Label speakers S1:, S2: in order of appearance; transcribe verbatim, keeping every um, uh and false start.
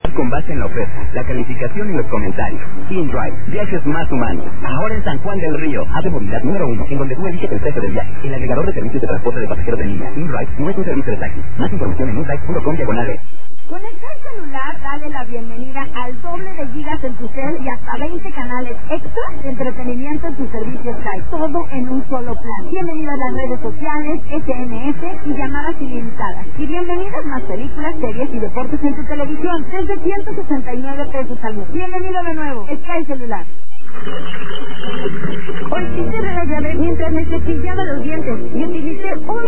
S1: Con base en la oferta, la calificación y los comentarios. InDrive, viajes más humanos. Ahora en San Juan del Río. Haz de movilidad número uno, en donde tú eliges el precio del viaje. El agregador de servicios de transporte de pasajeros de línea. InDrive no es un servicio de taxi. Más información en indrive punto com diagonal.
S2: Con el Sky celular, dale la bienvenida al doble de gigas en tu cel y hasta veinte canales extra de entretenimiento en tu servicio Sky. Todo en un solo plan. Bienvenida a las redes sociales, S M S y llamadas ilimitadas. Y bienvenidas más películas, series y deportes en tu televisión desde ciento sesenta y nueve pesos al mes. Bienvenido de nuevo, Sky celular. Hoy sí cerré la llave mientras me cepillaba los dientes y utilicé un